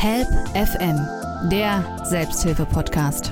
Help FM, der Selbsthilfe-Podcast.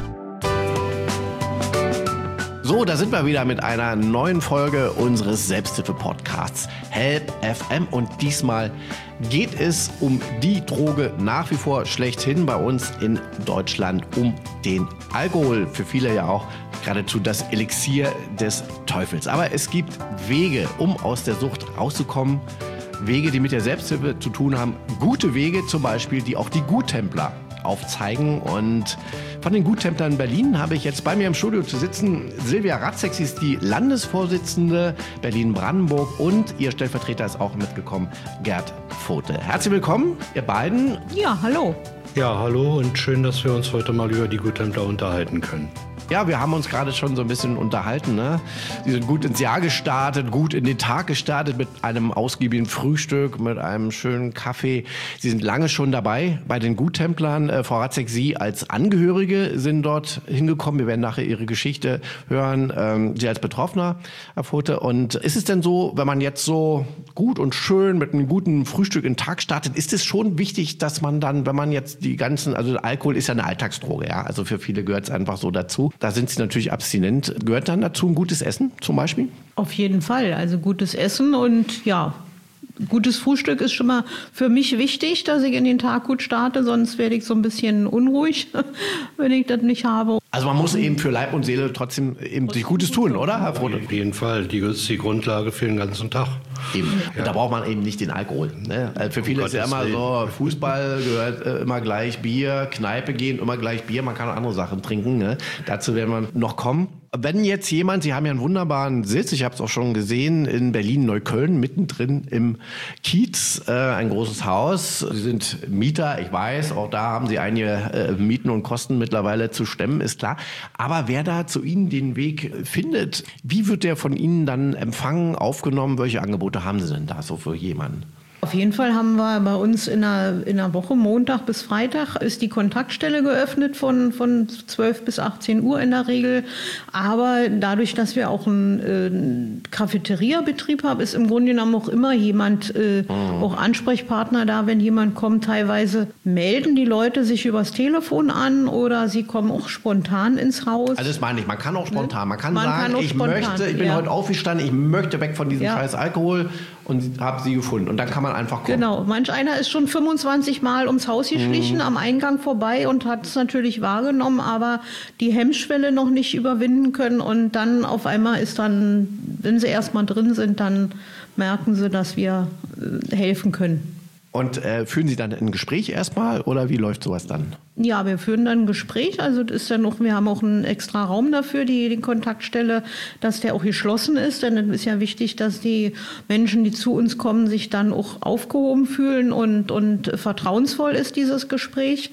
So, da sind wir wieder mit einer neuen Folge unseres Selbsthilfe-Podcasts Help FM und diesmal geht es um die Droge nach wie vor schlechthin bei uns in Deutschland, um den Alkohol. Für viele ja auch geradezu das Elixier des Teufels. Aber es gibt Wege, um aus der Sucht rauszukommen. Wege, die mit der Selbsthilfe zu tun haben. Gute Wege zum Beispiel, die auch die Guttempler aufzeigen. Und von den Guttemplern in Berlin habe ich jetzt bei mir im Studio zu sitzen Silvia Ratzek. Sie ist die Landesvorsitzende Berlin-Brandenburg und ihr Stellvertreter ist auch mitgekommen, Gerd Vote. Herzlich willkommen, ihr beiden. Ja, hallo. Ja, hallo und schön, dass wir uns heute mal über die Guttempler unterhalten können. Ja, wir haben uns gerade schon so ein bisschen unterhalten, ne? Sie sind gut ins Jahr gestartet, gut in den Tag gestartet mit einem ausgiebigen Frühstück, mit einem schönen Kaffee. Sie sind lange schon dabei bei den Guttemplern. Frau Ratzek, Sie als Angehörige sind dort hingekommen. Wir werden nachher Ihre Geschichte hören. Sie als Betroffener, Herr Vote. Und ist es denn so, wenn man jetzt so gut und schön mit einem guten Frühstück in den Tag startet, ist es schon wichtig, dass man dann, wenn man jetzt die ganzen, also Alkohol ist ja eine Alltagsdroge, ja, also für viele gehört es einfach so dazu. Da sind sie natürlich abstinent. Gehört dann dazu ein gutes Essen zum Beispiel? Auf jeden Fall. Also gutes Essen und ja, gutes Frühstück ist schon mal für mich wichtig, dass ich in den Tag gut starte. Sonst werde ich so ein bisschen unruhig, wenn ich das nicht habe. Also man muss eben für Leib und Seele trotzdem eben sich Gutes tun, oder, Herr Vote? Auf jeden Fall. Die ist die Grundlage für den ganzen Tag. Eben. Ja. Und da braucht man eben nicht den Alkohol. Ne? Also für viele ist ja immer so, Fußball gehört immer gleich Bier, Kneipe gehen, immer gleich Bier. Man kann auch andere Sachen trinken. Ne? Dazu werden wir noch kommen. Wenn jetzt jemand, Sie haben ja einen wunderbaren Sitz, ich habe es auch schon gesehen, in Berlin-Neukölln, mittendrin im Kiez, ein großes Haus. Sie sind Mieter, ich weiß, auch da haben Sie einige Mieten und Kosten mittlerweile zu stemmen, ist klar. Aber wer da zu Ihnen den Weg findet, wie wird der von Ihnen dann empfangen, aufgenommen? Welche Angebote haben Sie denn da so für jemanden? Auf jeden Fall haben wir bei uns in der Woche, Montag bis Freitag, ist die Kontaktstelle geöffnet von 12 bis 18 Uhr in der Regel. Aber dadurch, dass wir auch einen Cafeteria-Betrieb haben, ist im Grunde genommen auch immer jemand, auch Ansprechpartner da, wenn jemand kommt. Teilweise melden die Leute sich übers Telefon an oder sie kommen auch spontan ins Haus. Also das meine ich, man kann auch spontan, man kann sagen, ich bin heute aufgestanden, ich möchte weg von diesem scheiß Alkohol und habe sie gefunden. Und dann kann man einfach kommen. Genau, manch einer ist schon 25 Mal ums Haus geschlichen, am Eingang vorbei und hat es natürlich wahrgenommen, aber die Hemmschwelle noch nicht überwinden können. Und dann auf einmal ist dann, wenn sie erstmal drin sind, dann merken sie, dass wir helfen können. Und führen Sie dann ein Gespräch erstmal oder wie läuft sowas dann? Ja, wir führen dann ein Gespräch. Also das ist ja noch, wir haben auch einen extra Raum dafür, die Kontaktstelle, dass der auch geschlossen ist. Denn es ist ja wichtig, dass die Menschen, die zu uns kommen, sich dann auch aufgehoben fühlen und vertrauensvoll ist dieses Gespräch.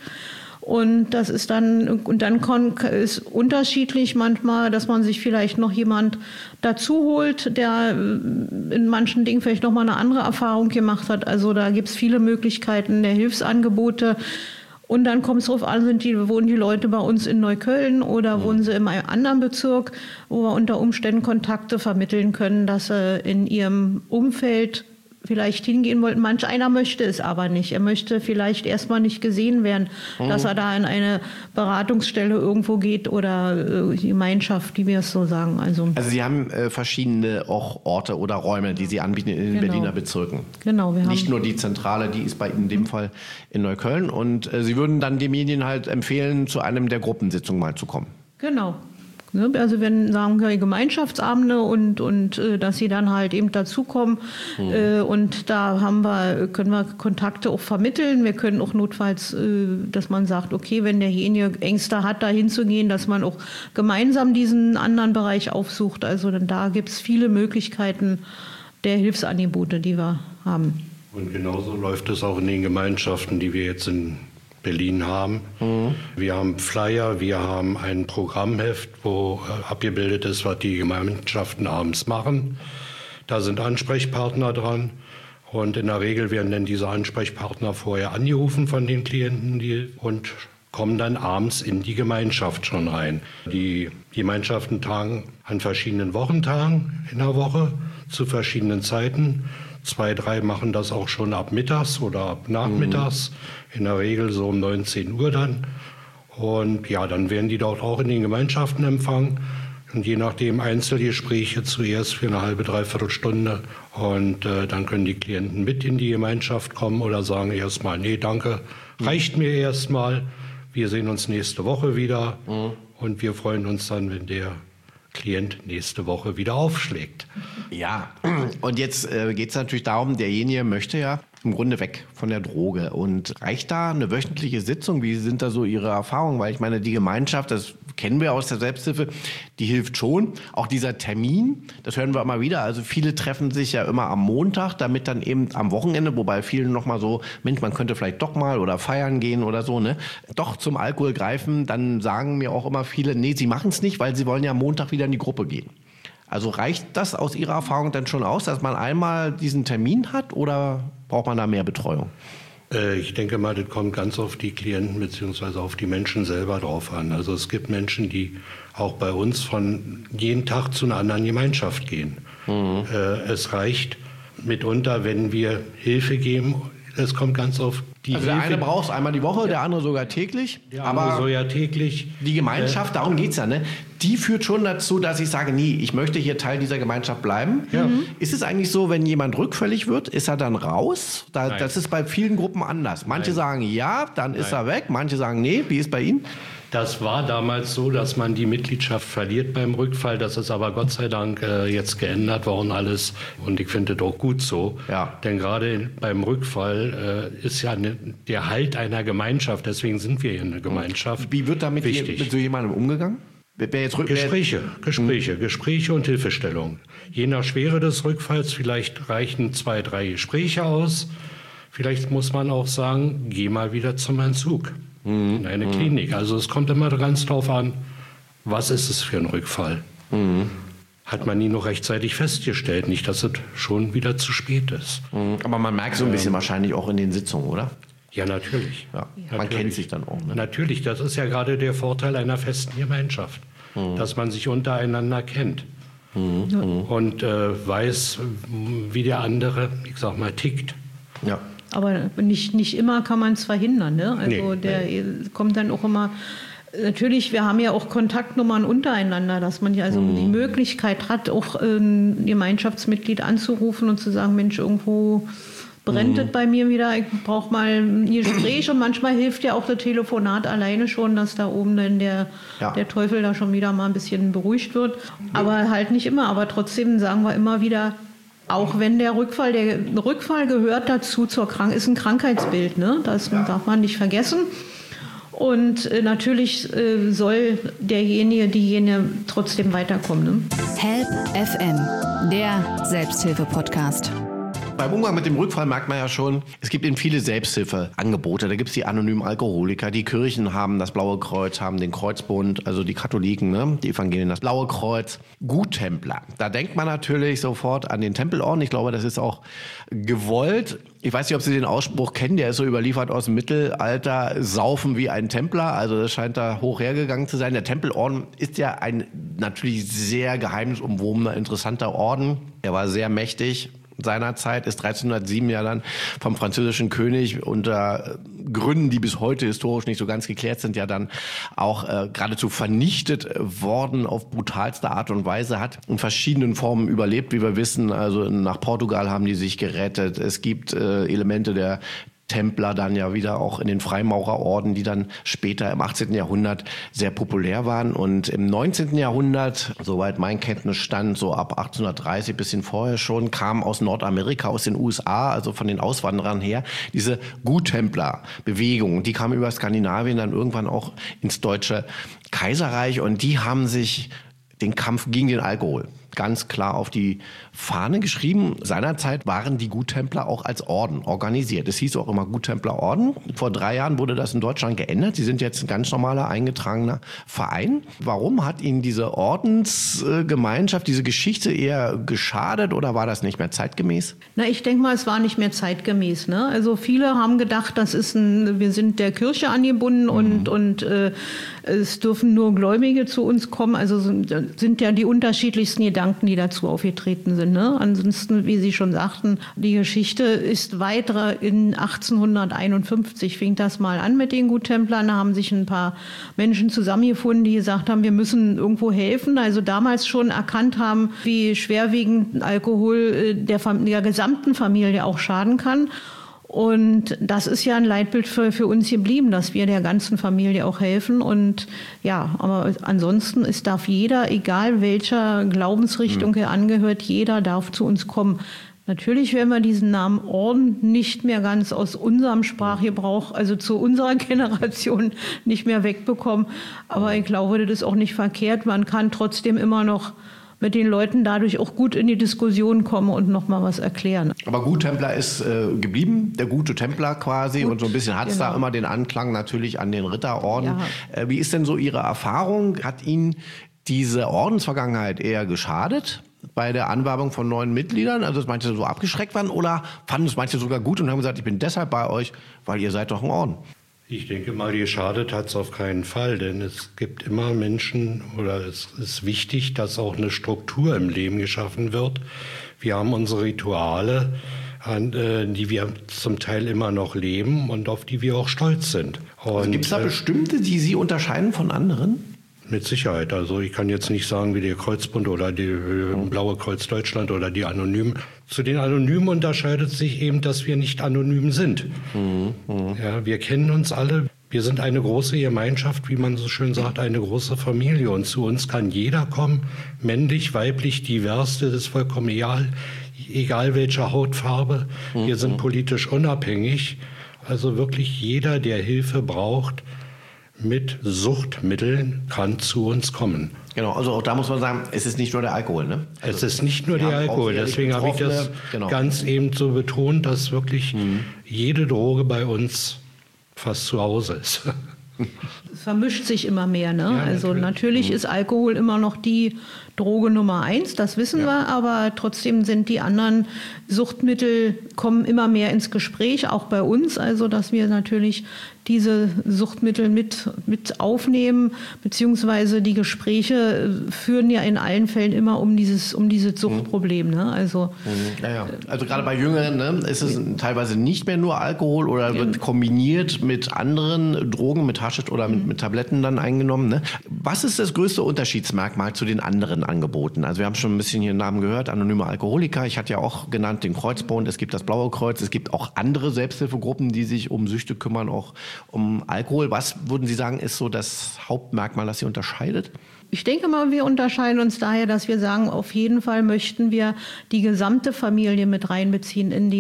Und das ist dann, ist unterschiedlich manchmal, dass man sich vielleicht noch jemand dazu holt, der in manchen Dingen vielleicht noch mal eine andere Erfahrung gemacht hat. Also da gibt es viele Möglichkeiten der Hilfsangebote. Und dann kommt es darauf an, wohnen die Leute bei uns in Neukölln oder wohnen sie in einem anderen Bezirk, wo wir unter Umständen Kontakte vermitteln können, dass sie in ihrem Umfeld vielleicht hingehen wollten. Manch einer möchte es aber nicht. Er möchte vielleicht erstmal nicht gesehen werden, dass er da in eine Beratungsstelle irgendwo geht oder Gemeinschaft, wie wir es so sagen. Also Sie haben verschiedene auch Orte oder Räume, die Sie anbieten in den Berliner Bezirken. Genau. Nicht nur die Zentrale, die ist bei Ihnen in dem Fall in Neukölln. Und Sie würden dann den Medien halt empfehlen, zu einem der Gruppensitzungen mal zu kommen. Genau. Also wenn sagen wir Gemeinschaftsabende und dass sie dann halt eben dazukommen und da können wir Kontakte auch vermitteln. Wir können auch notfalls, dass man sagt, okay, wenn derjenige Ängste hat, da hinzugehen, dass man auch gemeinsam diesen anderen Bereich aufsucht. Also denn da gibt es viele Möglichkeiten der Hilfsangebote, die wir haben. Und genauso läuft es auch in den Gemeinschaften, die wir jetzt in Berlin haben. Wir haben Flyer, wir haben ein Programmheft, wo abgebildet ist, was die Gemeinschaften abends machen. Da sind Ansprechpartner dran und in der Regel werden dann diese Ansprechpartner vorher angerufen von den Klienten und kommen dann abends in die Gemeinschaft schon rein. Die Gemeinschaften tagen an verschiedenen Wochentagen in der Woche zu verschiedenen Zeiten. 2, 3 machen das auch schon ab mittags oder ab nachmittags, in der Regel so um 19 Uhr dann. Und ja, dann werden die dort auch in den Gemeinschaften empfangen. Und je nachdem Einzelgespräche zuerst für eine halbe, dreiviertel Stunde. Und dann können die Klienten mit in die Gemeinschaft kommen oder sagen erstmal, nee, danke, reicht mir erstmal. Wir sehen uns nächste Woche wieder. Und wir freuen uns dann, wenn der Klient nächste Woche wieder aufschlägt. Ja, und jetzt geht es natürlich darum, derjenige möchte ja im Grunde weg von der Droge. Und reicht da eine wöchentliche Sitzung? Wie sind da so Ihre Erfahrungen? Weil ich meine, die Gemeinschaft, das kennen wir aus der Selbsthilfe, die hilft schon. Auch dieser Termin, das hören wir immer wieder. Also viele treffen sich ja immer am Montag, damit dann eben am Wochenende, wobei vielen nochmal so, Mensch, man könnte vielleicht doch mal oder feiern gehen oder so, ne? Doch zum Alkohol greifen. Dann sagen mir auch immer viele, nee, sie machen es nicht, weil sie wollen ja am Montag wieder in die Gruppe gehen. Also reicht das aus Ihrer Erfahrung dann schon aus, dass man einmal diesen Termin hat oder braucht man da mehr Betreuung? Ich denke mal, das kommt ganz auf die Klienten bzw. auf die Menschen selber drauf an. Also es gibt Menschen, die auch bei uns von jeden Tag zu einer anderen Gemeinschaft gehen. Es reicht mitunter, wenn wir Hilfe geben. Es kommt ganz auf die Also der eine braucht es einmal die Woche, der andere sogar täglich. Der andere soll ja täglich. Die Gemeinschaft, darum geht es ja, ne? Die führt schon dazu, dass ich sage, nee, ich möchte hier Teil dieser Gemeinschaft bleiben. Ja. Ist es eigentlich so, wenn jemand rückfällig wird, ist er dann raus? Das ist bei vielen Gruppen anders. Manche sagen ja, dann ist er weg. Manche sagen nee. Wie ist bei Ihnen? Das war damals so, dass man die Mitgliedschaft verliert beim Rückfall. Das ist aber Gott sei Dank jetzt geändert worden alles. Und ich finde das auch gut so. Ja. Denn gerade beim Rückfall ist ja der Halt einer Gemeinschaft. Deswegen sind wir hier eine Gemeinschaft. Wie wird damit mit so jemandem umgegangen? Gespräche und Hilfestellung. Je nach Schwere des Rückfalls, vielleicht reichen 2, 3 Gespräche aus. Vielleicht muss man auch sagen, geh mal wieder zum Entzug. In eine Klinik. Also es kommt immer ganz drauf an, was ist es für ein Rückfall? Hat man ihn noch rechtzeitig festgestellt, nicht, dass es schon wieder zu spät ist. Aber man merkt so ein bisschen wahrscheinlich auch in den Sitzungen, oder? Ja, natürlich. Ja. Man kennt sich dann auch. Ne? Natürlich, das ist ja gerade der Vorteil einer festen Gemeinschaft, dass man sich untereinander kennt und weiß, wie der andere, ich sag mal, tickt. Ja. Aber nicht immer kann man es verhindern. Ne? Also kommt dann auch immer, natürlich, wir haben ja auch Kontaktnummern untereinander, dass man ja also die Möglichkeit hat, auch ein Gemeinschaftsmitglied anzurufen und zu sagen, Mensch, irgendwo brennt es bei mir wieder, ich brauche mal ein Gespräch. Und manchmal hilft ja auch das Telefonat alleine schon, dass da oben dann der Teufel da schon wieder mal ein bisschen beruhigt wird. Aber halt nicht immer. Aber trotzdem sagen wir immer wieder, auch wenn der Rückfall gehört dazu ist ein Krankheitsbild, ne? Das darf man nicht vergessen. Und natürlich soll diejenige trotzdem weiterkommen. Ne? Help FM, der Selbsthilfe-Podcast. Beim Umgang mit dem Rückfall merkt man ja schon, es gibt eben viele Selbsthilfeangebote. Da gibt es die anonymen Alkoholiker, die Kirchen haben das Blaue Kreuz, haben den Kreuzbund, also die Katholiken, ne? Die Evangelien, das Blaue Kreuz. Guttempler, da denkt man natürlich sofort an den Tempelorden. Ich glaube, das ist auch gewollt. Ich weiß nicht, ob Sie den Ausspruch kennen, der ist so überliefert aus dem Mittelalter, saufen wie ein Templer. Also das scheint da hoch hergegangen zu sein. Der Tempelorden ist ja ein natürlich sehr geheimnisumwobener, interessanter Orden. Er war sehr mächtig. Seinerzeit ist 1307 ja dann vom französischen König unter Gründen, die bis heute historisch nicht so ganz geklärt sind, ja dann auch geradezu vernichtet worden auf brutalste Art und Weise, hat in verschiedenen Formen überlebt, wie wir wissen. Also nach Portugal haben die sich gerettet. Es gibt Elemente der Templer dann ja wieder auch in den Freimaurerorden, die dann später im 18. Jahrhundert sehr populär waren. Und im 19. Jahrhundert, soweit mein Kenntnisstand, so ab 1830, bisschen vorher schon, kam aus Nordamerika, aus den USA, also von den Auswanderern her, diese Guttempler-Bewegung. Die kam über Skandinavien dann irgendwann auch ins Deutsche Kaiserreich und die haben sich den Kampf gegen den Alkohol ganz klar auf die Fahne geschrieben. Seinerzeit waren die Guttempler auch als Orden organisiert. Es hieß auch immer Guttemplerorden. Vor 3 Jahren wurde das in Deutschland geändert. Sie sind jetzt ein ganz normaler, eingetragener Verein. Warum hat Ihnen diese Ordensgemeinschaft, diese Geschichte eher geschadet oder war das nicht mehr zeitgemäß? Na, ich denke mal, es war nicht mehr zeitgemäß. Ne? Also viele haben gedacht, wir sind der Kirche angebunden und es dürfen nur Gläubige zu uns kommen. Also sind ja die unterschiedlichsten Gedanken Gedanken, die dazu aufgetreten sind. Ne? Ansonsten, wie Sie schon sagten, die Geschichte ist weiter. In 1851 fing das mal an mit den Guttemplern. Da haben sich ein paar Menschen zusammengefunden, die gesagt haben, wir müssen irgendwo helfen. Also damals schon erkannt haben, wie schwerwiegend Alkohol der gesamten Familie auch schaden kann. Und das ist ja ein Leitbild für uns geblieben, dass wir der ganzen Familie auch helfen. Und ja, aber ansonsten darf jeder, egal welcher Glaubensrichtung er angehört, jeder darf zu uns kommen. Natürlich werden wir diesen Namen Orden nicht mehr ganz aus unserem Sprachgebrauch, also zu unserer Generation, nicht mehr wegbekommen. Aber ich glaube, das ist auch nicht verkehrt. Man kann trotzdem immer noch mit den Leuten dadurch auch gut in die Diskussion kommen und noch mal was erklären. Aber Guttempler ist geblieben, der gute Templer quasi. Gut, und so ein bisschen hat es da immer den Anklang natürlich an den Ritterorden. Ja. Wie ist denn so Ihre Erfahrung? Hat Ihnen diese Ordensvergangenheit eher geschadet bei der Anwerbung von neuen Mitgliedern? Also, dass manche so abgeschreckt waren oder fanden es manche sogar gut und haben gesagt, ich bin deshalb bei euch, weil ihr seid doch ein Orden? Ich denke mal, geschadet hat es auf keinen Fall, denn es gibt immer Menschen oder es ist wichtig, dass auch eine Struktur im Leben geschaffen wird. Wir haben unsere Rituale, die wir zum Teil immer noch leben und auf die wir auch stolz sind. Also gibt es da bestimmte, die Sie unterscheiden von anderen? Mit Sicherheit. Also ich kann jetzt nicht sagen, wie der Kreuzbund oder die Blaue Kreuz Deutschland oder die Anonymen. Zu den Anonymen unterscheidet sich eben, dass wir nicht anonym sind. Ja, wir kennen uns alle. Wir sind eine große Gemeinschaft, wie man so schön sagt, eine große Familie. Und zu uns kann jeder kommen, männlich, weiblich, divers, das ist vollkommen egal welcher Hautfarbe. Wir sind politisch unabhängig. Also wirklich jeder, der Hilfe braucht, mit Suchtmitteln kann zu uns kommen. Genau, also auch da muss man sagen, es ist nicht nur der Alkohol, ne? Also es ist nicht nur der Alkohol, deswegen habe ich das ganz eben so betont, dass wirklich jede Droge bei uns fast zu Hause ist. Es vermischt sich immer mehr, ne? Ja, also natürlich ist Alkohol immer noch die Droge Nummer 1, das wissen wir, aber trotzdem sind die anderen Suchtmittel, kommen immer mehr ins Gespräch, auch bei uns, also dass wir natürlich diese Suchtmittel mit aufnehmen, beziehungsweise die Gespräche führen ja in allen Fällen immer um dieses Suchtproblem. Ne? Also, also gerade bei Jüngeren, ne, ist es teilweise nicht mehr nur Alkohol oder wird kombiniert mit anderen Drogen, mit Haschisch oder mit Tabletten dann eingenommen. Ne? Was ist das größte Unterschiedsmerkmal zu den anderen Angeboten? Also wir haben schon ein bisschen hier Namen gehört, anonyme Alkoholiker. Ich hatte ja auch genannt den Kreuzbund, es gibt das Blaue Kreuz, es gibt auch andere Selbsthilfegruppen, die sich um Süchte kümmern, auch um Alkohol. Was würden Sie sagen, ist so das Hauptmerkmal, das Sie unterscheidet? Ich denke mal, wir unterscheiden uns daher, dass wir sagen, auf jeden Fall möchten wir die gesamte Familie mit reinbeziehen in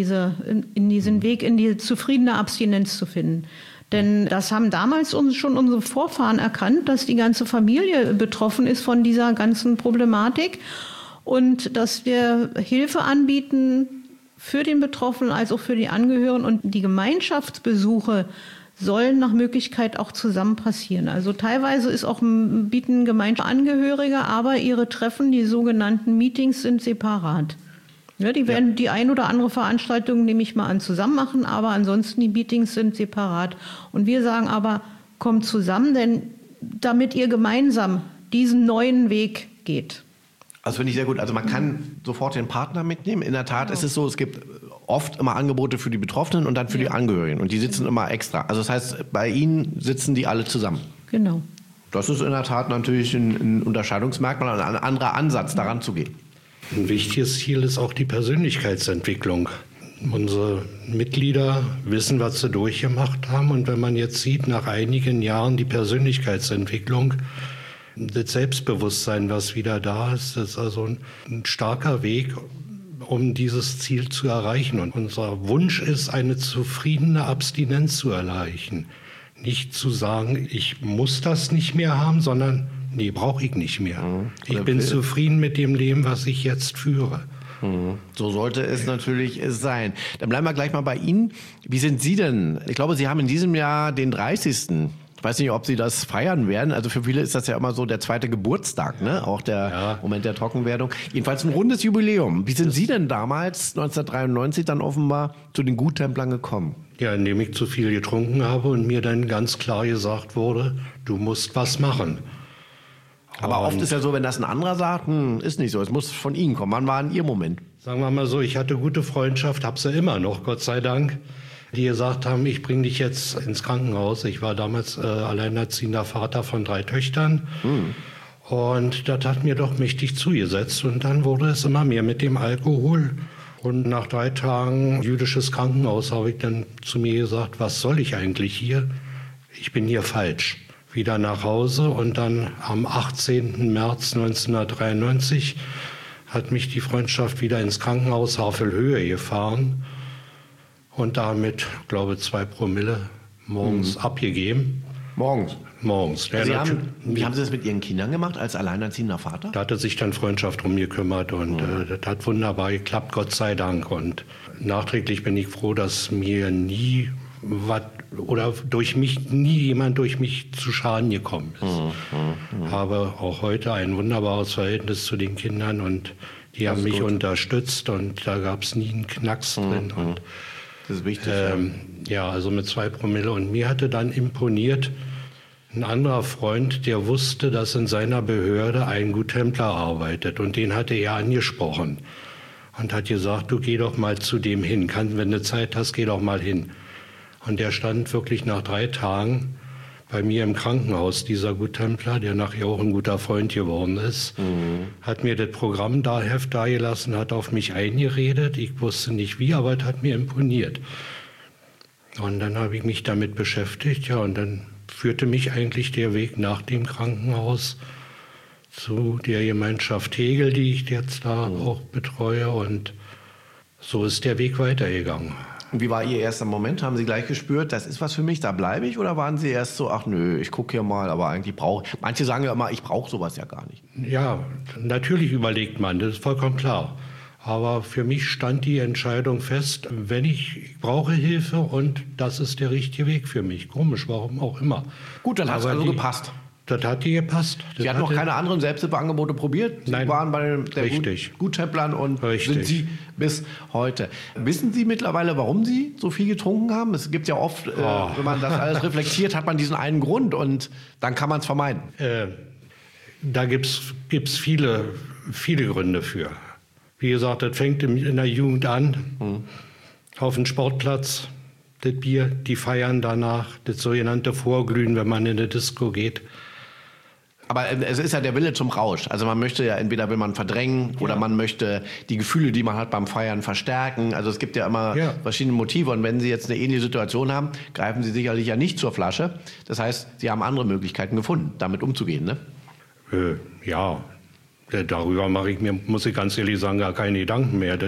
diesen Weg, in die zufriedene Abstinenz zu finden. Denn das haben damals schon unsere Vorfahren erkannt, dass die ganze Familie betroffen ist von dieser ganzen Problematik und dass wir Hilfe anbieten für den Betroffenen als auch für die Angehörigen und die Gemeinschaftsbesuche sollen nach Möglichkeit auch zusammen passieren. Also teilweise bieten Gemeinschaftsangehörige, aber ihre Treffen, die sogenannten Meetings, sind separat. Ja, die werden die ein oder andere Veranstaltung, nehme ich mal an, zusammen machen, aber ansonsten die Meetings sind separat. Und wir sagen aber, kommt zusammen, denn damit ihr gemeinsam diesen neuen Weg geht. Also finde ich sehr gut. Also man kann sofort den Partner mitnehmen. In der Tat ist es so, es gibt oft immer Angebote für die Betroffenen und dann für die Angehörigen. Und die sitzen immer extra. Also das heißt, bei Ihnen sitzen die alle zusammen. Genau. Das ist in der Tat natürlich ein Unterscheidungsmerkmal, ein anderer Ansatz, daran zu gehen. Ein wichtiges Ziel ist auch die Persönlichkeitsentwicklung. Unsere Mitglieder wissen, was sie durchgemacht haben. Und wenn man jetzt sieht, nach einigen Jahren die Persönlichkeitsentwicklung, das Selbstbewusstsein, was wieder da ist, ist also ein starker Weg, um dieses Ziel zu erreichen. Und unser Wunsch ist, eine zufriedene Abstinenz zu erreichen. Nicht zu sagen, ich muss das nicht mehr haben, sondern nee, brauche ich nicht mehr. Ich bin zufrieden mit dem Leben, was ich jetzt führe. So sollte es natürlich sein. Dann bleiben wir gleich mal bei Ihnen. Wie sind Sie denn? Ich glaube, Sie haben in diesem Jahr den 30. Ich weiß nicht, ob Sie das feiern werden. Also für viele ist das ja immer so der zweite Geburtstag, ne? Auch der Moment der Trockenwerdung. Jedenfalls ein rundes Jubiläum. Wie sind Sie denn damals, 1993, dann offenbar zu den Guttemplern gekommen? Ja, indem ich zu viel getrunken habe und mir dann ganz klar gesagt wurde, du musst was machen. Aber oft ist ja so, wenn das ein anderer sagt, ist nicht so, es muss von Ihnen kommen. Wann war denn Ihr Moment? Sagen wir mal so, ich hatte gute Freundschaft, habe sie immer noch, Gott sei Dank, die gesagt haben, ich bringe dich jetzt ins Krankenhaus. Ich war damals alleinerziehender Vater von 3 Töchtern. Und das hat mir doch mächtig zugesetzt. Und dann wurde es immer mehr mit dem Alkohol. Und nach 3 Tagen jüdisches Krankenhaus habe ich dann zu mir gesagt, was soll ich eigentlich hier? Ich bin hier falsch. Wieder nach Hause und dann am 18. März 1993 hat mich die Freundschaft wieder ins Krankenhaus Havelhöhe gefahren und damit, glaube ich, 2 Promille morgens abgegeben. Morgens? Morgens. Wie haben Sie das mit Ihren Kindern gemacht als alleinerziehender Vater? Da hatte sich dann Freundschaft drum gekümmert und das hat wunderbar geklappt, Gott sei Dank. Und nachträglich bin ich froh, dass mir nie was oder jemand durch mich zu Schaden gekommen ist. Habe auch heute ein wunderbares Verhältnis zu den Kindern und die haben mich unterstützt und da gab es nie einen Knacks drin. Und, das ist wichtig. Ja, also mit 2 Promille. Und mir hatte dann imponiert ein anderer Freund, der wusste, dass in seiner Behörde ein Guttempler arbeitet und den hatte er angesprochen und hat gesagt, du geh doch mal zu dem hin, wenn du Zeit hast, geh doch mal hin. Und der stand wirklich nach 3 Tagen bei mir im Krankenhaus, dieser Guttempler, der nachher auch ein guter Freund geworden ist, hat mir das Programmheft dagelassen, hat auf mich eingeredet. Ich wusste nicht wie, aber es hat mir imponiert. Und dann habe ich mich damit beschäftigt, ja, und dann führte mich eigentlich der Weg nach dem Krankenhaus zu der Gemeinschaft Hegel, die ich jetzt da auch betreue. Und so ist der Weg weitergegangen. Und wie war Ihr erster Moment? Haben Sie gleich gespürt, das ist was für mich, da bleibe ich? Oder waren Sie erst so, ach nö, ich gucke hier mal, aber eigentlich manche sagen ja immer, ich brauche sowas ja gar nicht. Ja, natürlich überlegt man, das ist vollkommen klar. Aber für mich stand die Entscheidung fest, ich brauche Hilfe und das ist der richtige Weg für mich. Komisch, warum auch immer. Gut, dann hat es also gepasst. Das hat dir gepasst. Sie hatten noch keine anderen Selbsthilfeangebote probiert? Sie waren bei der Guttemplern und sind Sie bis heute. Wissen Sie mittlerweile, warum Sie so viel getrunken haben? Es gibt ja oft, wenn man das alles reflektiert, hat man diesen einen Grund und dann kann man es vermeiden. Da gibt's viele Gründe für. Wie gesagt, das fängt in der Jugend an, auf dem Sportplatz, das Bier, die feiern danach, das sogenannte Vorglühen, wenn man in eine Disco geht. Aber es ist ja der Wille zum Rausch. Also man möchte ja, entweder will man verdrängen oder man möchte die Gefühle, die man hat beim Feiern, verstärken. Also es gibt ja immer verschiedene Motive. Und wenn Sie jetzt eine ähnliche Situation haben, greifen Sie sicherlich ja nicht zur Flasche. Das heißt, Sie haben andere Möglichkeiten gefunden, damit umzugehen, ne? Ja, darüber mache ich mir, muss ich ganz ehrlich sagen, gar keine Gedanken mehr.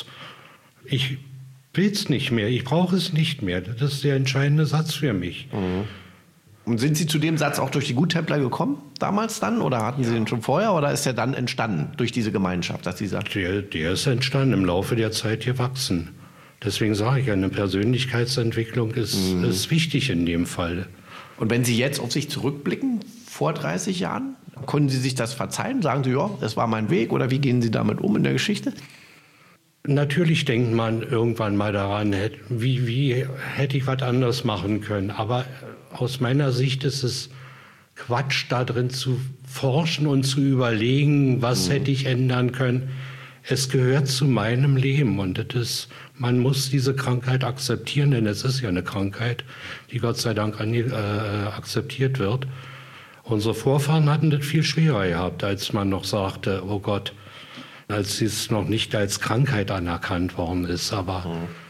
Ich will es nicht mehr, ich brauche es nicht mehr. Das ist der entscheidende Satz für mich. Und sind Sie zu dem Satz auch durch die Guttempler gekommen, damals dann? Oder hatten Sie den schon vorher? Oder ist der dann entstanden durch diese Gemeinschaft, dass Sie sagen? Der ist entstanden, im Laufe der Zeit gewachsen. Deswegen sage ich, eine Persönlichkeitsentwicklung ist wichtig in dem Fall. Und wenn Sie jetzt auf sich zurückblicken, vor 30 Jahren, können Sie sich das verzeihen? Sagen Sie, ja, das war mein Weg? Oder wie gehen Sie damit um in der Geschichte? Natürlich denkt man irgendwann mal daran, wie hätte ich was anderes machen können. Aber aus meiner Sicht ist es Quatsch, da drin zu forschen und zu überlegen, was hätte ich ändern können. Es gehört zu meinem Leben und man muss diese Krankheit akzeptieren, denn es ist ja eine Krankheit, die Gott sei Dank akzeptiert wird. Unsere Vorfahren hatten das viel schwerer gehabt, als man noch sagte, oh Gott, als es noch nicht als Krankheit anerkannt worden ist. Aber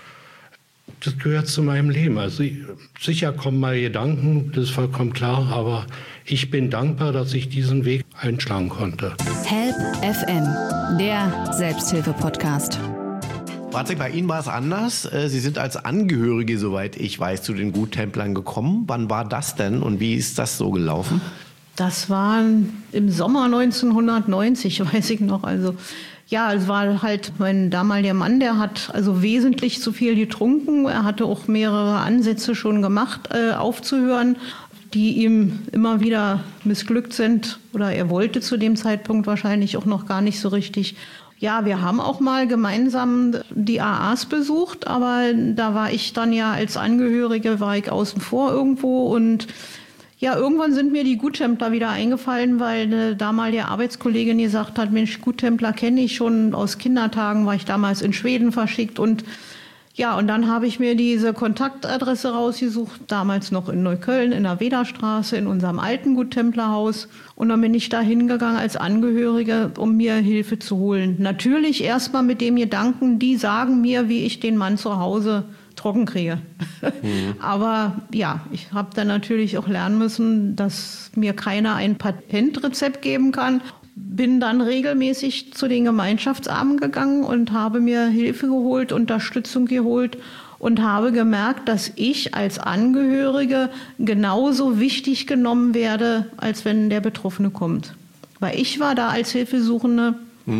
das gehört zu meinem Leben. Also sicher kommen mal Gedanken, das ist vollkommen klar, aber ich bin dankbar, dass ich diesen Weg einschlagen konnte. Help FM, der Selbsthilfe-Podcast. Bratzek, bei Ihnen war es anders. Sie sind als Angehörige, soweit ich weiß, zu den Guttemplern gekommen. Wann war das denn und wie ist das so gelaufen? Das war im Sommer 1990, weiß ich noch. Also ja, es war halt mein damaliger Mann, der hat also wesentlich zu viel getrunken. Er hatte auch mehrere Ansätze schon gemacht, aufzuhören, die ihm immer wieder missglückt sind. Oder er wollte zu dem Zeitpunkt wahrscheinlich auch noch gar nicht so richtig. Ja, wir haben auch mal gemeinsam die AAs besucht, aber da war ich dann ja als Angehörige, war ich außen vor irgendwo und Ja, irgendwann sind mir die Guttempler wieder eingefallen, weil eine damalige Arbeitskollegin gesagt hat, Mensch, Guttempler kenne ich schon aus Kindertagen, war ich damals in Schweden verschickt und ja, und dann habe ich mir diese Kontaktadresse rausgesucht, damals noch in Neukölln, in der Wederstraße, in unserem alten Guttemplerhaus. Und dann bin ich da hingegangen als Angehörige, um mir Hilfe zu holen. Natürlich erstmal mit dem Gedanken, die sagen mir, wie ich den Mann zu Hause trocken kriege. Aber ja, ich habe dann natürlich auch lernen müssen, dass mir keiner ein Patentrezept geben kann. Bin dann regelmäßig zu den Gemeinschaftsabenden gegangen und habe mir Hilfe geholt, Unterstützung geholt und habe gemerkt, dass ich als Angehörige genauso wichtig genommen werde, als wenn der Betroffene kommt. Weil ich war da als Hilfesuchende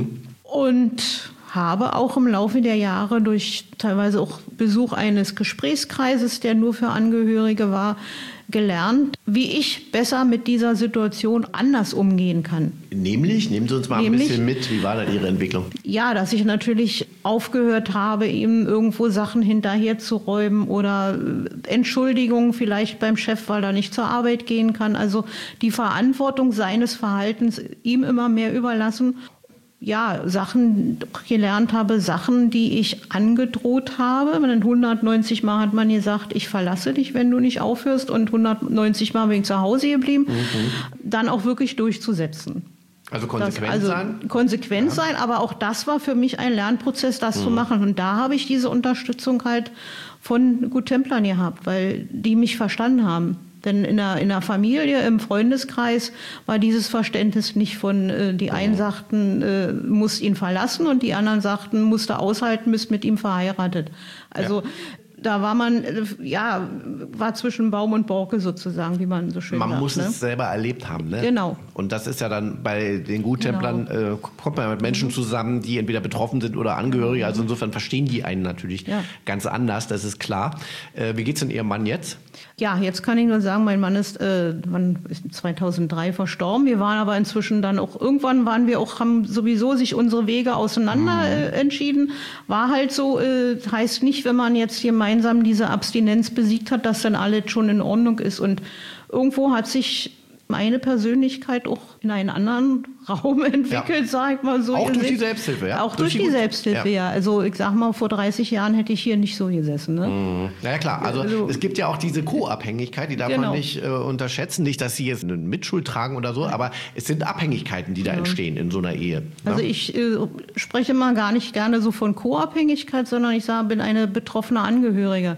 und habe auch im Laufe der Jahre durch teilweise auch Besuch eines Gesprächskreises, der nur für Angehörige war, gelernt, wie ich besser mit dieser Situation anders umgehen kann. Nämlich, nehmen Sie uns mal ein bisschen mit, wie war da Ihre Entwicklung? Ja, dass ich natürlich aufgehört habe, ihm irgendwo Sachen hinterherzuräumen oder Entschuldigungen vielleicht beim Chef, weil er nicht zur Arbeit gehen kann. Also die Verantwortung seines Verhaltens ihm immer mehr überlassen. Ja, Sachen gelernt habe, Sachen, die ich angedroht habe. 190 Mal hat man gesagt, ich verlasse dich, wenn du nicht aufhörst. Und 190 Mal bin ich zu Hause geblieben. Dann auch wirklich durchzusetzen. Also konsequent sein? Konsequent sein, aber auch das war für mich ein Lernprozess, das zu machen. Und da habe ich diese Unterstützung halt von Guttemplern gehabt, weil die mich verstanden haben. Denn in der Familie, im Freundeskreis war dieses Verständnis nicht von, die einen sagten, musst ihn verlassen und die anderen sagten, musst du aushalten, bist mit ihm verheiratet. Also da war man, war zwischen Baum und Borke sozusagen, wie man so schön sagt. Man muss es selber erlebt haben, ne? Genau. Und das ist ja dann bei den Guttemplern, kommt man mit Menschen zusammen, die entweder betroffen sind oder Angehörige. Also insofern verstehen die einen natürlich ganz anders, das ist klar. Wie geht's denn Ihrem Mann jetzt? Ja, jetzt kann ich nur sagen, mein Mann ist 2003 verstorben. Wir waren aber inzwischen dann auch, irgendwann haben sowieso sich unsere Wege auseinander entschieden. War halt so, heißt nicht, wenn man jetzt gemeinsam diese Abstinenz besiegt hat, dass dann alles schon in Ordnung ist. Und irgendwo hat sich meine Persönlichkeit auch in einen anderen Raum entwickelt, sag ich mal so. Auch durch die Selbsthilfe, ja? Auch durch die Selbsthilfe, ja. Also ich sag mal, vor 30 Jahren hätte ich hier nicht so gesessen. Ne? Ja klar, also es gibt ja auch diese Co-Abhängigkeit, die darf man nicht unterschätzen. Nicht, dass Sie jetzt eine Mitschuld tragen oder so, aber es sind Abhängigkeiten, die da entstehen in so einer Ehe. Also ich spreche mal gar nicht gerne so von Co-Abhängigkeit, sondern ich sage, bin eine betroffene Angehörige.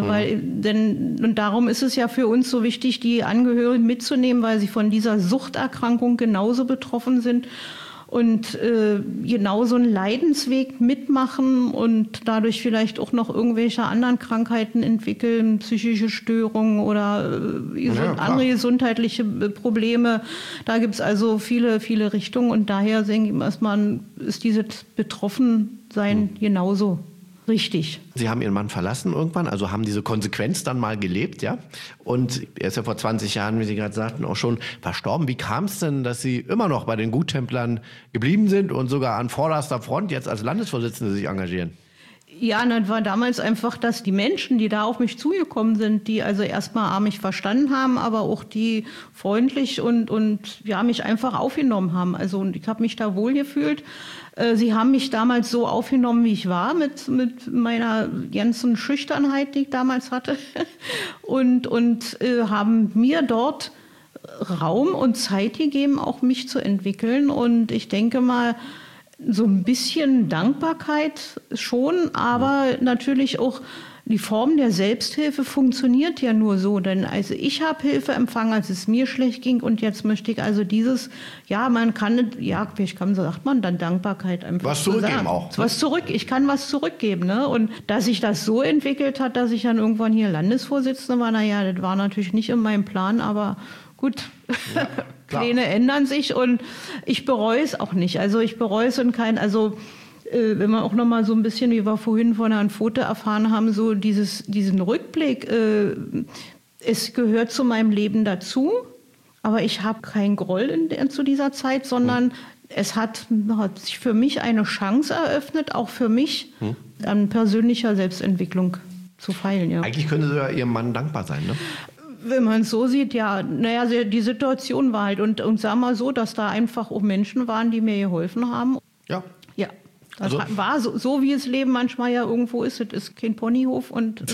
Und darum ist es ja für uns so wichtig, die Angehörigen mitzunehmen, weil sie von dieser Suchterkrankung genauso betroffen sind und genauso einen Leidensweg mitmachen und dadurch vielleicht auch noch irgendwelche anderen Krankheiten entwickeln, psychische Störungen oder andere gesundheitliche Probleme. Da gibt es also viele, viele Richtungen und daher denke ich erstmal, ist dieses Betroffensein genauso richtig. Sie haben Ihren Mann verlassen irgendwann, also haben diese Konsequenz dann mal gelebt, ja? Und er ist ja vor 20 Jahren, wie Sie gerade sagten, auch schon verstorben. Wie kam es denn, dass Sie immer noch bei den Guttemplern geblieben sind und sogar an vorderster Front jetzt als Landesvorsitzende sich engagieren? Ja, das war damals einfach, dass die Menschen, die da auf mich zugekommen sind, die also erstmal mich verstanden haben, aber auch die freundlich und mich einfach aufgenommen haben. Also und ich habe mich da wohl gefühlt. Sie haben mich damals so aufgenommen, wie ich war, mit meiner ganzen Schüchternheit, die ich damals hatte. und haben mir dort Raum und Zeit gegeben, auch mich zu entwickeln. Und ich denke mal, so ein bisschen Dankbarkeit schon, aber natürlich auch die Form der Selbsthilfe funktioniert ja nur so, denn also ich habe Hilfe empfangen, als es mir schlecht ging und jetzt möchte ich also dieses, man kann, sagt man dann Dankbarkeit einfach. Was zurückgeben sagen. Auch. Was zurück, ich kann was zurückgeben, ne? Und dass sich das so entwickelt hat, dass ich dann irgendwann hier Landesvorsitzende war, das war natürlich nicht in meinem Plan, aber gut. Ja, Pläne ändern sich und ich bereue es auch nicht. Also ich bereue es und wenn wir auch noch mal so ein bisschen, wie wir vorhin von Herrn Vote erfahren haben, so diesen Rückblick, es gehört zu meinem Leben dazu, aber ich habe keinen Groll zu dieser Zeit, sondern es hat sich für mich eine Chance eröffnet, auch für mich an persönlicher Selbstentwicklung zu feilen. Ja. Eigentlich können Sie ja Ihrem Mann dankbar sein, ne? Wenn man es so sieht, ja, naja, die Situation war halt und sagen wir mal so, dass da einfach auch Menschen waren, die mir geholfen haben. Ja. Ja. Das war so, wie das Leben manchmal ja irgendwo ist. Es ist kein Ponyhof und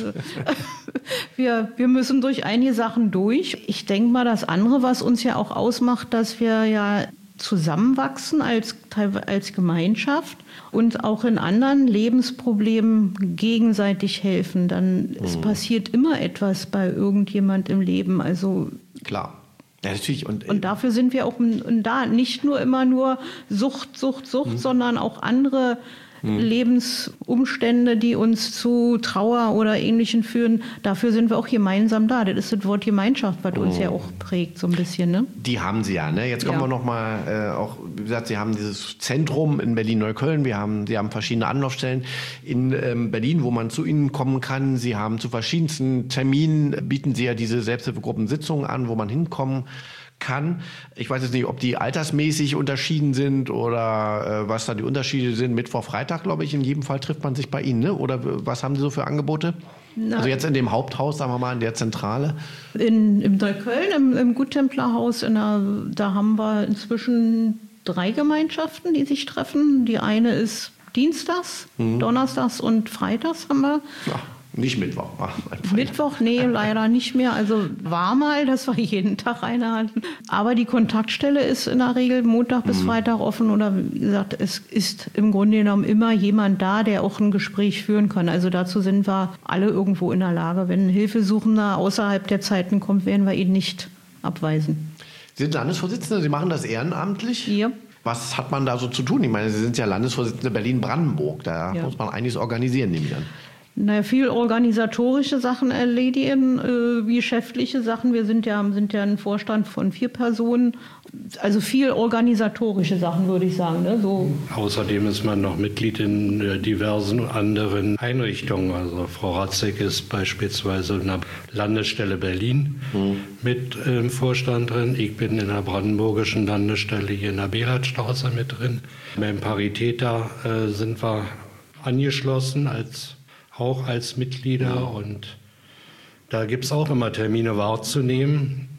wir müssen durch einige Sachen durch. Ich denke mal, das andere, was uns ja auch ausmacht, dass wir ja zusammenwachsen als Gemeinschaft und auch in anderen Lebensproblemen gegenseitig helfen. Dann es passiert immer etwas bei irgendjemand im Leben. Also klar. Ja, natürlich. Und dafür sind wir auch da. Nicht immer nur Sucht, sondern auch andere Lebensumstände, die uns zu Trauer oder Ähnlichem führen. Dafür sind wir auch gemeinsam da. Das ist das Wort Gemeinschaft, was uns ja auch prägt so ein bisschen. Ne? Die haben Sie ja. Ne? Jetzt kommen wir nochmal, auch wie gesagt, Sie haben dieses Zentrum in Berlin-Neukölln. Sie haben verschiedene Anlaufstellen in Berlin, wo man zu Ihnen kommen kann. Sie haben zu verschiedensten Terminen, bieten Sie ja diese Selbsthilfegruppen-Sitzungen an, wo man hinkommen kann. Ich weiß jetzt nicht, ob die altersmäßig unterschieden sind oder was da die Unterschiede sind. Mittwoch, Freitag, glaube ich, in jedem Fall trifft man sich bei Ihnen. Ne? Oder was haben Sie so für Angebote? Also jetzt in dem Haupthaus, sagen wir mal, in der Zentrale? Im Neukölln, im Guttemplerhaus, da haben wir inzwischen 3 Gemeinschaften, die sich treffen. Die eine ist dienstags, donnerstags und freitags haben wir. Ja. Nicht Mittwoch. Mittwoch, nee, leider nicht mehr. Also war mal, dass wir jeden Tag eine hatten. Aber die Kontaktstelle ist in der Regel Montag bis Freitag offen. Oder wie gesagt, es ist im Grunde genommen immer jemand da, der auch ein Gespräch führen kann. Also dazu sind wir alle irgendwo in der Lage. Wenn ein Hilfesuchender außerhalb der Zeiten kommt, werden wir ihn nicht abweisen. Sie sind Landesvorsitzende, Sie machen das ehrenamtlich? Ja. Was hat man da so zu tun? Ich meine, Sie sind ja Landesvorsitzende Berlin-Brandenburg. Da muss man einiges organisieren, nehme ich an. Naja, viel organisatorische Sachen erledigen, wie geschäftliche Sachen. Wir sind ja ein Vorstand von 4 Personen. Also viel organisatorische Sachen, würde ich sagen. Ne? So. Außerdem ist man noch Mitglied in diversen anderen Einrichtungen. Also Frau Ratzek ist beispielsweise in der Landesstelle Berlin mit im Vorstand drin. Ich bin in der brandenburgischen Landesstelle hier in der Beratstraße mit drin. Beim Paritäter sind wir angeschlossen auch als Mitglieder und da gibt es auch immer Termine wahrzunehmen.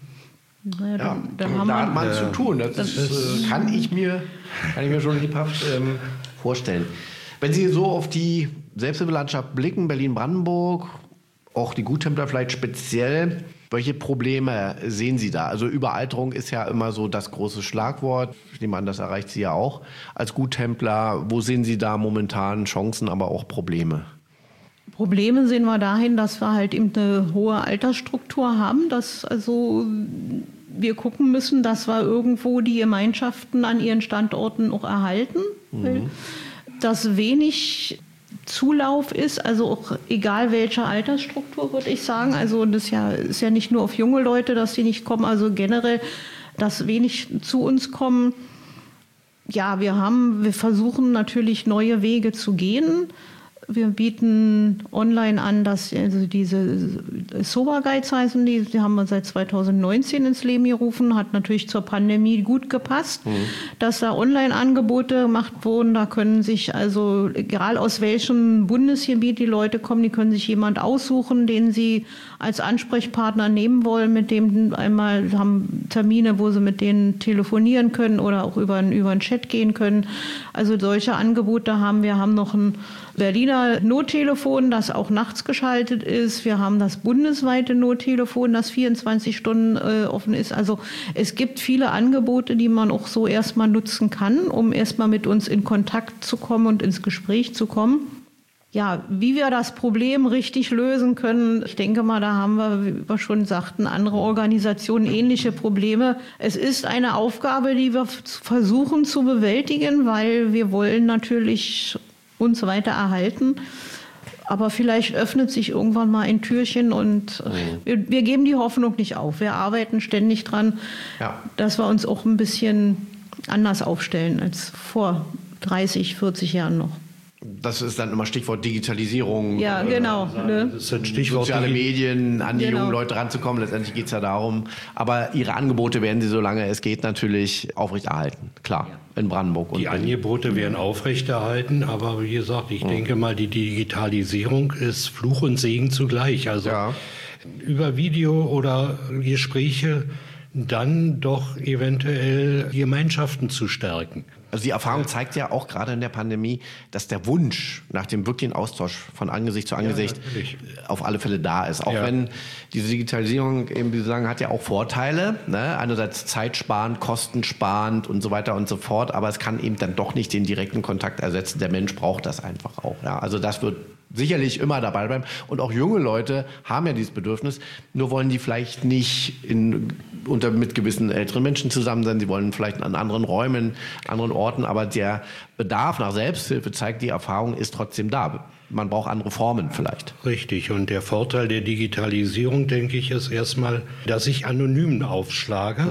Naja, da hat man zu tun. Das kann ich mir schon lebhaft vorstellen. Wenn Sie so auf die Selbsthilfelandschaft blicken, Berlin-Brandenburg, auch die Guttempler vielleicht speziell, welche Probleme sehen Sie da? Also Überalterung ist ja immer so das große Schlagwort. Ich nehme an, das erreicht Sie ja auch als Guttempler. Wo sehen Sie da momentan Chancen, aber auch Probleme? Probleme sehen wir dahin, dass wir halt eben eine hohe Altersstruktur haben, dass also wir gucken müssen, dass wir irgendwo die Gemeinschaften an ihren Standorten auch erhalten, dass wenig Zulauf ist, also auch egal welche Altersstruktur, würde ich sagen. Also das ist ja nicht nur auf junge Leute, dass die nicht kommen, also generell, dass wenig zu uns kommen. Ja, wir versuchen natürlich neue Wege zu gehen. Wir bieten online an, dass also diese Sober Guides heißen, die haben wir seit 2019 ins Leben gerufen, hat natürlich zur Pandemie gut gepasst, dass da Online-Angebote gemacht wurden. Da können sich also, egal aus welchem Bundesgebiet die Leute kommen, die können sich jemand aussuchen, den sie als Ansprechpartner nehmen wollen, mit dem einmal haben Termine, wo sie mit denen telefonieren können oder auch über einen Chat gehen können. Also solche Angebote haben wir. Haben noch ein Berliner Nottelefon, das auch nachts geschaltet ist. Wir haben das bundesweite Nottelefon, das 24 Stunden offen ist. Also es gibt viele Angebote, die man auch so erstmal nutzen kann, um erstmal mit uns in Kontakt zu kommen und ins Gespräch zu kommen. Ja, wie wir das Problem richtig lösen können, ich denke mal, da haben wir, wie wir schon sagten, andere Organisationen ähnliche Probleme. Es ist eine Aufgabe, die wir versuchen zu bewältigen, weil wir wollen natürlich uns weiter erhalten. Aber vielleicht öffnet sich irgendwann mal ein Türchen und wir geben die Hoffnung nicht auf. Wir arbeiten ständig dran, dass wir uns auch ein bisschen anders aufstellen als vor 30, 40 Jahren noch. Das ist dann immer Stichwort Digitalisierung. Ja, genau. Das ist ein Stichwort soziale Medien, an die jungen Leute ranzukommen. Letztendlich geht es ja darum. Aber Ihre Angebote werden Sie, solange es geht, natürlich aufrechterhalten. Klar, in Brandenburg. Und die Angebote werden aufrechterhalten. Aber wie gesagt, ich denke mal, die Digitalisierung ist Fluch und Segen zugleich. Also über Video oder Gespräche dann doch eventuell Gemeinschaften zu stärken. Also die Erfahrung zeigt ja auch gerade in der Pandemie, dass der Wunsch nach dem wirklichen Austausch von Angesicht zu Angesicht auf alle Fälle da ist. Auch wenn diese Digitalisierung, eben wie Sie sagen, hat ja auch Vorteile. Ne? Einerseits zeitsparend, kostensparend und so weiter und so fort. Aber es kann eben dann doch nicht den direkten Kontakt ersetzen. Der Mensch braucht das einfach auch. Ja? Also das wird sicherlich immer dabei bleiben. Und auch junge Leute haben ja dieses Bedürfnis. Nur wollen die vielleicht nicht mit gewissen älteren Menschen zusammen sein. Sie wollen vielleicht an anderen Räumen, anderen Orten. Aber der Bedarf nach Selbsthilfe, zeigt die Erfahrung, ist trotzdem da. Man braucht andere Formen vielleicht. Richtig. Und der Vorteil der Digitalisierung, denke ich, ist erstmal, dass ich anonym aufschlage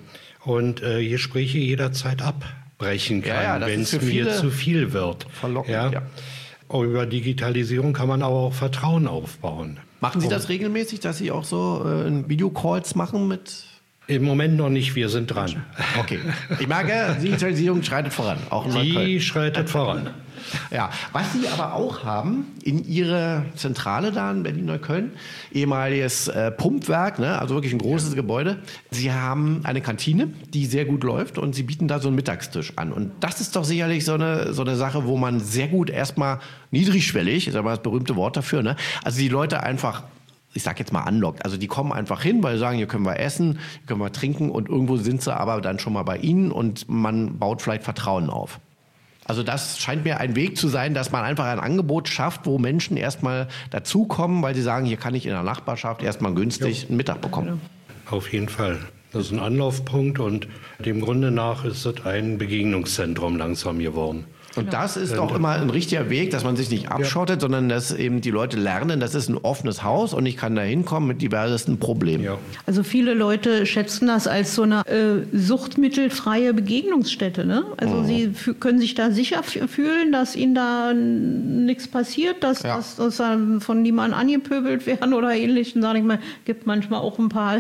und Gespräche jederzeit abbrechen kann, wenn es mir zu viel wird. Verlockend, ja. Über Digitalisierung kann man aber auch Vertrauen aufbauen. Machen Sie das regelmäßig, dass Sie auch so Videocalls machen mit? Im Moment noch nicht, wir sind dran. Okay. Ich merke, Digitalisierung schreitet voran. Auch in Neukölln. Die schreitet voran. Ja, was Sie aber auch haben in Ihrer Zentrale da in Berlin-Neukölln, ehemaliges Pumpwerk, ne, also wirklich ein großes Gebäude. Sie haben eine Kantine, die sehr gut läuft und Sie bieten da so einen Mittagstisch an. Und das ist doch sicherlich so eine Sache, wo man sehr gut erstmal niedrigschwellig, ist aber das berühmte Wort dafür, ne, also die Leute einfach, ich sag jetzt mal, anlockt. Also die kommen einfach hin, weil sie sagen, hier können wir essen, hier können wir trinken und irgendwo sind sie aber dann schon mal bei Ihnen und man baut vielleicht Vertrauen auf. Also das scheint mir ein Weg zu sein, dass man einfach ein Angebot schafft, wo Menschen erstmal dazukommen, weil sie sagen, hier kann ich in der Nachbarschaft erstmal günstig einen Mittag bekommen. Auf jeden Fall. Das ist ein Anlaufpunkt und dem Grunde nach ist es ein Begegnungszentrum langsam geworden. Und das ist doch immer ein richtiger Weg, dass man sich nicht abschottet, sondern dass eben die Leute lernen, das ist ein offenes Haus und ich kann da hinkommen mit diversesten Problemen. Ja. Also viele Leute schätzen das als so eine suchtmittelfreie Begegnungsstätte. Ne? Also sie können sich da sicher fühlen, dass ihnen da nichts passiert, dass von niemandem angepöbelt werden oder ähnlichen. Sag ich mal, gibt manchmal auch ein paar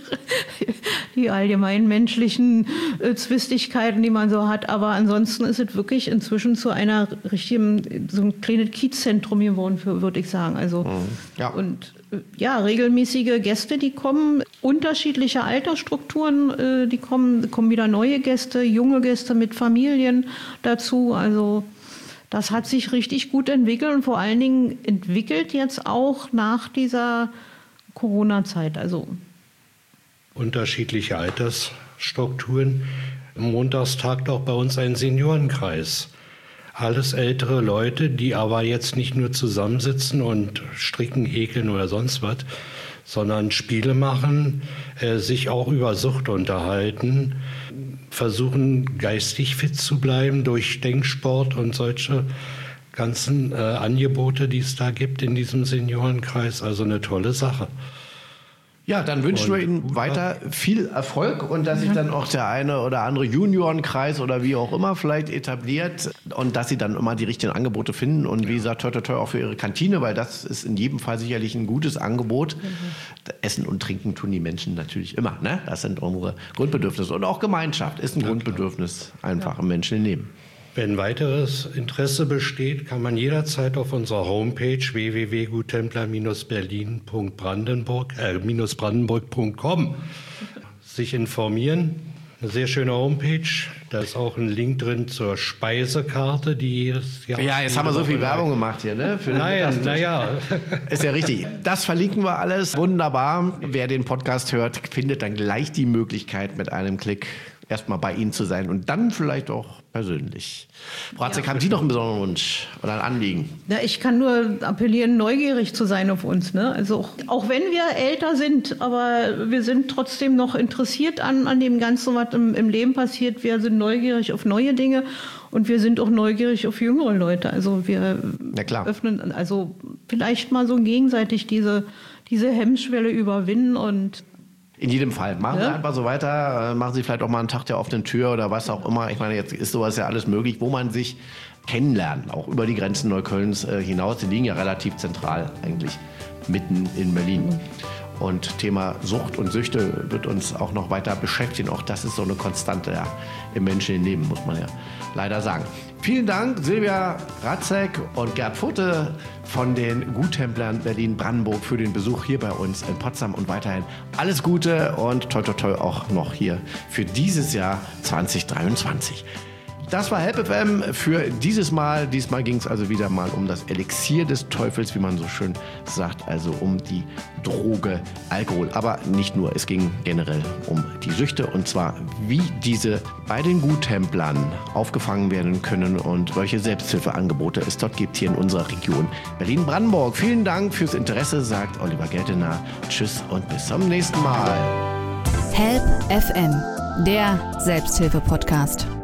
die allgemeinen menschlichen Zwistigkeiten, die man so hat. Aber ansonsten ist es wirklich inzwischen zu einer richtigen, so ein kleines Kiezzentrum geworden, würde ich sagen. Also, und regelmäßige Gäste, die kommen, unterschiedliche Altersstrukturen, die kommen wieder neue Gäste, junge Gäste mit Familien dazu. Also, das hat sich richtig gut entwickelt und vor allen Dingen entwickelt jetzt auch nach dieser Corona-Zeit. Also, unterschiedliche Altersstrukturen. Montags tagt auch bei uns ein Seniorenkreis. Alles ältere Leute, die aber jetzt nicht nur zusammensitzen und stricken, häkeln oder sonst was, sondern Spiele machen, sich auch über Sucht unterhalten, versuchen geistig fit zu bleiben durch Denksport und solche ganzen Angebote, die es da gibt in diesem Seniorenkreis. Also eine tolle Sache. Ja, dann wünschen wir Ihnen weiter viel Erfolg und dass sich dann auch der eine oder andere Juniorenkreis oder wie auch immer vielleicht etabliert und dass Sie dann immer die richtigen Angebote finden und wie gesagt, toi toi toi auch für Ihre Kantine, weil das ist in jedem Fall sicherlich ein gutes Angebot. Essen und Trinken tun die Menschen natürlich immer, ne? Das sind unsere Grundbedürfnisse und auch Gemeinschaft ist ein Grundbedürfnis einfach im menschlichen Leben. Wenn weiteres Interesse besteht, kann man jederzeit auf unserer Homepage www.guttempler-brandenburg.com sich informieren. Eine sehr schöne Homepage. Da ist auch ein Link drin zur Speisekarte, die jedes Jahr... Ja, jetzt haben wir so viel Werbung gemacht hier, ne? Naja. Ist ja richtig. Das verlinken wir alles. Wunderbar. Wer den Podcast hört, findet dann gleich die Möglichkeit, mit einem Klick erstmal bei Ihnen zu sein und dann vielleicht auch persönlich. Frau Hatzek, haben Sie noch einen besonderen Wunsch oder ein Anliegen? Ja, ich kann nur appellieren, neugierig zu sein auf uns. Ne? Also auch wenn wir älter sind, aber wir sind trotzdem noch interessiert an dem Ganzen, was im Leben passiert. Wir sind neugierig auf neue Dinge und wir sind auch neugierig auf jüngere Leute. Also wir öffnen, also vielleicht mal so gegenseitig diese Hemmschwelle überwinden und in jedem Fall. Machen Sie einfach so weiter. Machen Sie vielleicht auch mal einen Tag der offenen Tür oder was auch immer. Ich meine, jetzt ist sowas ja alles möglich, wo man sich kennenlernt, auch über die Grenzen Neuköllns hinaus. Die liegen ja relativ zentral eigentlich mitten in Berlin. Und Thema Sucht und Süchte wird uns auch noch weiter beschäftigen. Auch das ist so eine Konstante im menschlichen Leben, muss man ja leider sagen. Vielen Dank, Silvia Ratzek und Gerd Futte von den Guttemplern Berlin-Brandenburg für den Besuch hier bei uns in Potsdam und weiterhin alles Gute und toi toi toi auch noch hier für dieses Jahr 2023. Das war Help FM für dieses Mal. Diesmal ging es also wieder mal um das Elixier des Teufels, wie man so schön sagt, also um die Droge Alkohol. Aber nicht nur, es ging generell um die Süchte und zwar, wie diese bei den Guttemplern aufgefangen werden können und welche Selbsthilfeangebote es dort gibt hier in unserer Region Berlin-Brandenburg. Vielen Dank fürs Interesse, sagt Oliver Geltener. Tschüss und bis zum nächsten Mal. Help FM, der Selbsthilfe-Podcast.